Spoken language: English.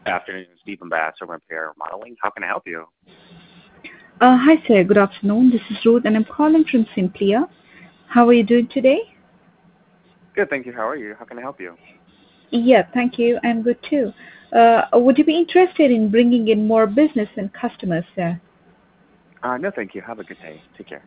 Afternoon, Stephen Bass from Repair Modeling. How can I help you? Hi, sir. Good afternoon. This is Ruth, and I'm calling from Simplia. How are you doing today? Good, thank you. How are you? How can I help you? Yeah, thank you. I'm good too. Would you be interested in bringing in more business and customers, sir? No, thank you. Have a good day. Take care.